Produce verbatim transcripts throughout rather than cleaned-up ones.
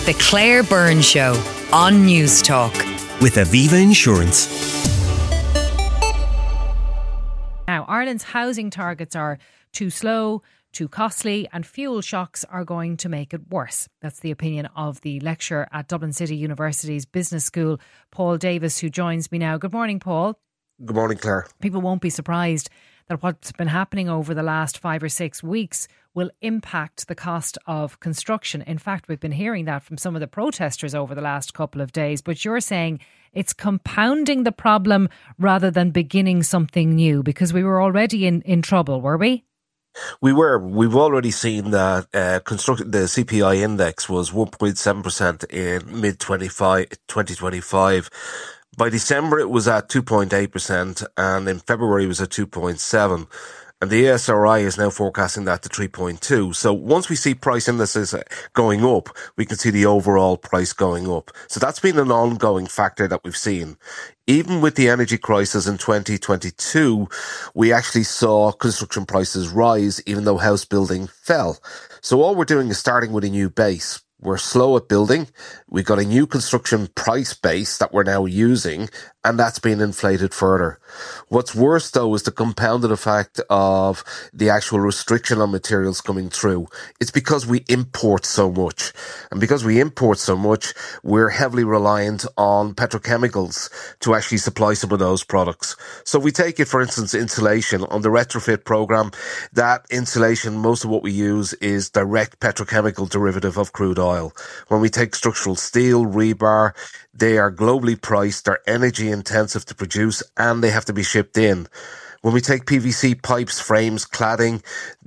The Claire Byrne Show on News Talk. With Aviva Insurance. Now, Ireland's housing targets are too slow, too costly, and fuel shocks are going to make it worse. That's the opinion of the lecturer at Dublin City University's Business School, Paul Davis, who joins me now. Good morning, Paul. Good morning, Claire. People won't be surprised that what's been happening over the last five or six weeks will impact the cost of construction. In fact, we've been hearing that from some of the protesters over the last couple of days. But you're saying it's compounding the problem rather than beginning something new, because we were already in, in trouble, were we? We were. We've already seen that uh, construct- the C P I index was one point seven percent in mid twenty twenty-five. By December, it was at two point eight percent, and in February, it was at two point seven. And the A S R I is now forecasting that to three point two. So once we see price indices going up, we can see the overall price going up. So that's been an ongoing factor that we've seen. Even with the energy crisis in twenty twenty-two, we actually saw construction prices rise, even though house building fell. So all we're doing is starting with a new base. We're slow at building. We've got a new construction price base that we're now using, and that's been inflated further. What's worse, though, is the compounded effect of the actual restriction on materials coming through. It's because we import so much. And because we import so much, we're heavily reliant on petrochemicals to actually supply some of those products. So if we take it, for instance, insulation on the retrofit program, that insulation, most of what we use is direct petrochemical derivative of crude oil. Oil. When we take structural steel, rebar, they are globally priced, they're energy intensive to produce, and they have to be shipped in. When we take P V C pipes, frames, cladding,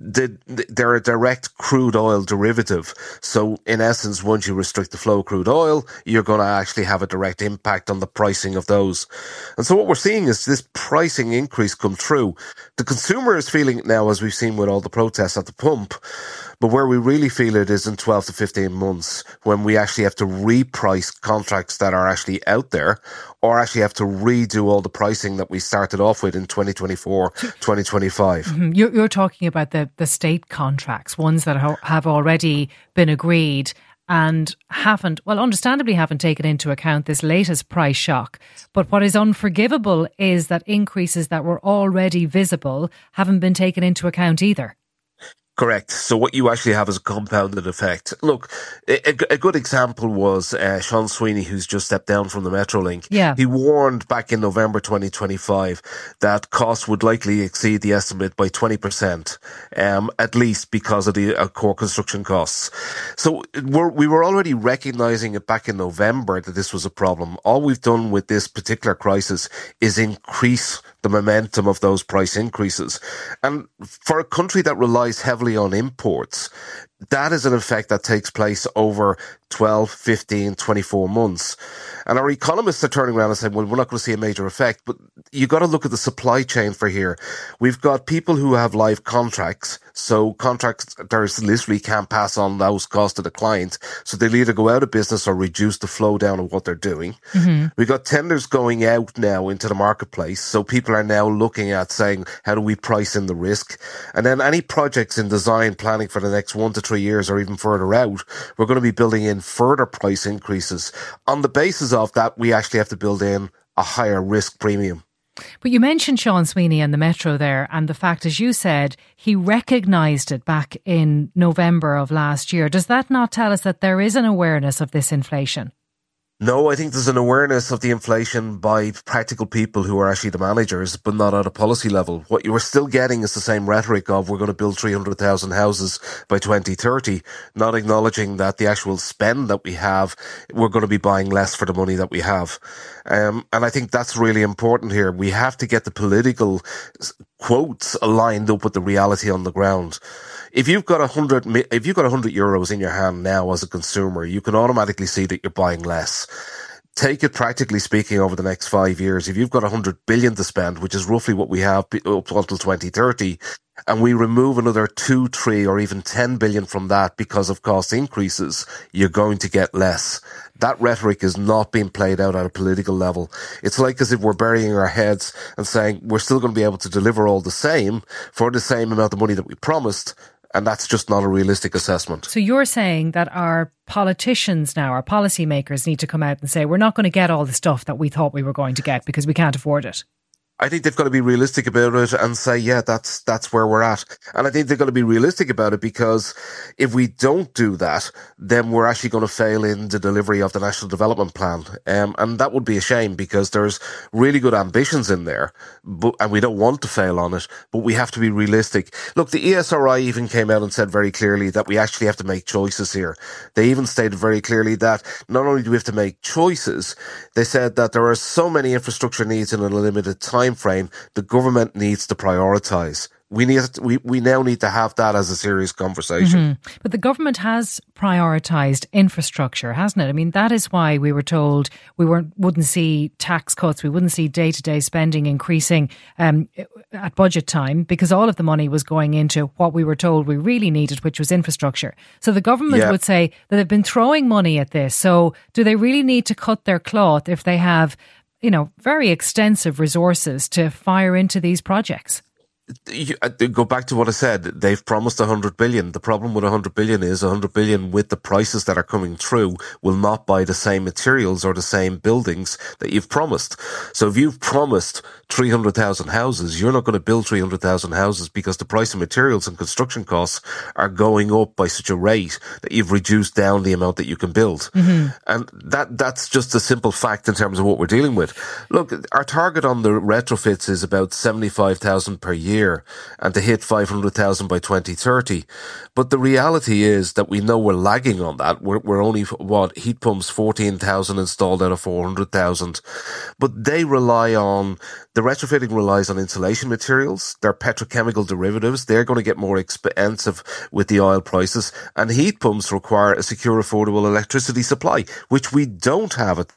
they're a direct crude oil derivative. So in essence, once you restrict the flow of crude oil, you're going to actually have a direct impact on the pricing of those. And so what we're seeing is this pricing increase come through. The consumer is feeling it now, as we've seen with all the protests at the pump. But where we really feel it is in twelve to fifteen months, when we actually have to reprice contracts that are actually out there, or actually have to redo all the pricing that we started off with in twenty twenty-four, twenty twenty-five. Mm-hmm. You're, you're talking about the, the state contracts, ones that ha- have already been agreed and haven't, well, understandably haven't taken into account this latest price shock. But what is unforgivable is that increases that were already visible haven't been taken into account either. Correct. So what you actually have is a compounded effect. Look, a, a good example was uh, Sean Sweeney, who's just stepped down from the Metrolink. Yeah. He warned back in November twenty twenty-five that costs would likely exceed the estimate by twenty percent, um, at least because of the uh, core construction costs. So we're, we were already recognizing it back in November that this was a problem. All we've done with this particular crisis is increase the momentum of those price increases. And for a country that relies heavily on imports, that is an effect that takes place over twelve, fifteen, twenty-four months. And our economists are turning around and saying, well, we're not going to see a major effect. But you got to look at the supply chain for here. We've got people who have live contracts. So contractors literally can't pass on those costs to the client. So they'll either go out of business or reduce the flow down of what they're doing. Mm-hmm. We've got tenders going out now into the marketplace. So people are now looking at saying, how do we price in the risk? And then any projects in design planning for the next one to three years or even further out, we're going to be building in further price increases. On the basis of that, we actually have to build in a higher risk premium. But you mentioned Sean Sweeney and the Metro there, and the fact, as you said, he recognised it back in November of last year. Does that not tell us that there is an awareness of this inflation? No, I think there's an awareness of the inflation by practical people who are actually the managers, but not at a policy level. What you are still getting is the same rhetoric of we're going to build three hundred thousand houses by twenty thirty, not acknowledging that the actual spend that we have, we're going to be buying less for the money that we have. Um, and I think that's really important here. We have to get the political quotes aligned up with the reality on the ground. If you've got a hundred, if you've got a hundred euros in your hand now as a consumer, you can automatically see that you're buying less. Take it practically speaking over the next five years. If you've got a hundred billion to spend, which is roughly what we have up until twenty thirty, and we remove another two, three, or even ten billion from that because of cost increases, you're going to get less. That rhetoric is not being played out at a political level. It's like as if we're burying our heads and saying we're still going to be able to deliver all the same for the same amount of money that we promised. And that's just not a realistic assessment. So you're saying that our politicians now, our policymakers, need to come out and say, we're not going to get all the stuff that we thought we were going to get because we can't afford it? I think they've got to be realistic about it and say, yeah, that's that's where we're at. And I think they've got to be realistic about it, because if we don't do that, then we're actually going to fail in the delivery of the National Development Plan. Um, and that would be a shame, because there's really good ambitions in there, but, and we don't want to fail on it, but we have to be realistic. Look, the E S R I even came out and said very clearly that we actually have to make choices here. They even stated very clearly that not only do we have to make choices, they said that there are so many infrastructure needs in a limited time frame, the government needs to prioritise. We need we, we now need to have that as a serious conversation. Mm-hmm. But the government has prioritised infrastructure, hasn't it? I mean, that is why we were told we weren't wouldn't see tax cuts, we wouldn't see day-to-day spending increasing um, at budget time, because all of the money was going into what we were told we really needed, which was infrastructure. So the government yeah. would say that they've been throwing money at this. So do they really need to cut their cloth if they have, you know, very extensive resources to fire into these projects? You, uh, go back to what I said. They've promised one hundred billion. The problem with one hundred billion is one hundred billion with the prices that are coming through will not buy the same materials or the same buildings that you've promised. So if you've promised three hundred thousand houses, you're not going to build three hundred thousand houses, because the price of materials and construction costs are going up by such a rate that you've reduced down the amount that you can build. Mm-hmm. And that that's just a simple fact in terms of what we're dealing with. Look, our target on the retrofits is about seventy-five thousand per year, and to hit five hundred thousand by twenty thirty. But the reality is that we know we're lagging on that. We're, we're only, what, heat pumps, fourteen thousand installed out of four hundred thousand. But they rely on, the retrofitting relies on insulation materials. They're petrochemical derivatives. They're going to get more expensive with the oil prices. And heat pumps require a secure, affordable electricity supply, which we don't have it.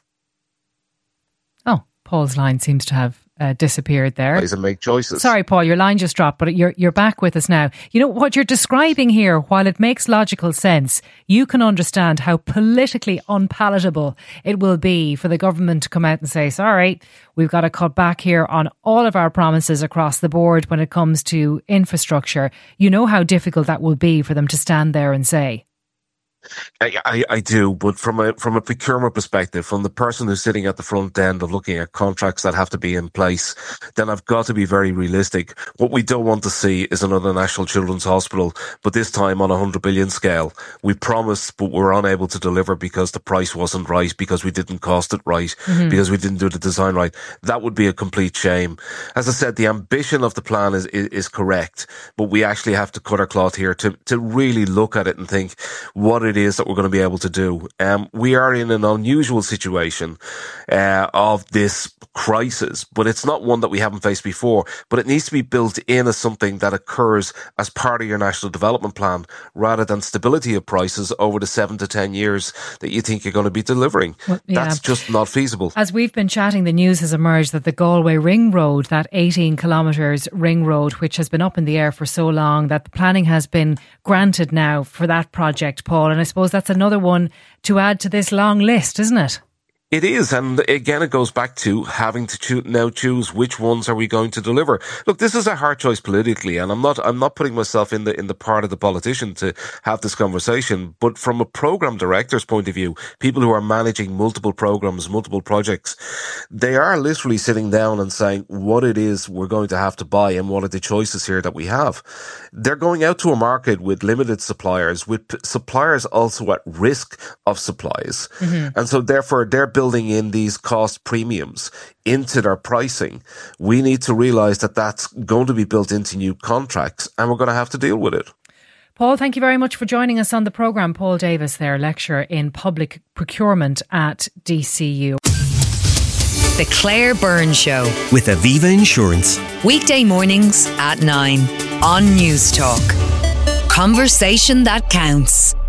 Oh, Paul's line seems to have Uh, disappeared there. And make choices. Sorry, Paul, your line just dropped, but you're you're back with us now. You know what you're describing here, while it makes logical sense, you can understand how politically unpalatable it will be for the government to come out and say, sorry, we've got to cut back here on all of our promises across the board when it comes to infrastructure. You know how difficult that will be for them to stand there and say. I, I, I do, but from a from a procurement perspective, from the person who's sitting at the front end of looking at contracts that have to be in place, then I've got to be very realistic. What we don't want to see is another National Children's Hospital, but this time on a one hundred billion scale. We promised, but we're unable to deliver because the price wasn't right, because we didn't cost it right, mm-hmm. because we didn't do the design right. That would be a complete shame. As I said, the ambition of the plan is, is, is correct, but we actually have to cut our cloth here to, to really look at it and think what it is that we're going to be able to do. Um, we are in an unusual situation uh, of this crisis, but it's not one that we haven't faced before. But it needs to be built in as something that occurs as part of your national development plan, rather than stability of prices over the seven to ten years that you think you're going to be delivering. Well, yeah. That's just not feasible. As we've been chatting, the news has emerged that the Galway Ring Road, that eighteen kilometres ring road, which has been up in the air for so long, that the planning has been granted now for that project, Paul. And I suppose that's another one to add to this long list, isn't it? It is, and again, it goes back to having to choo- now choose which ones are we going to deliver. Look, this is a hard choice politically, and I'm not I'm not putting myself in the in the part of the politician to have this conversation. But from a program director's point of view, people who are managing multiple programs, multiple projects, they are literally sitting down and saying what it is we're going to have to buy and what are the choices here that we have. They're going out to a market with limited suppliers, with p- suppliers also at risk of supplies, mm-hmm. and so therefore they're building in these cost premiums into their pricing. We need to realise that that's going to be built into new contracts, and we're going to have to deal with it. Paul, thank you very much for joining us on the programme. Paul Davis there, lecturer in public procurement at D C U. The Claire Byrne Show with Aviva Insurance. Weekday mornings at nine on News Talk. Conversation that counts.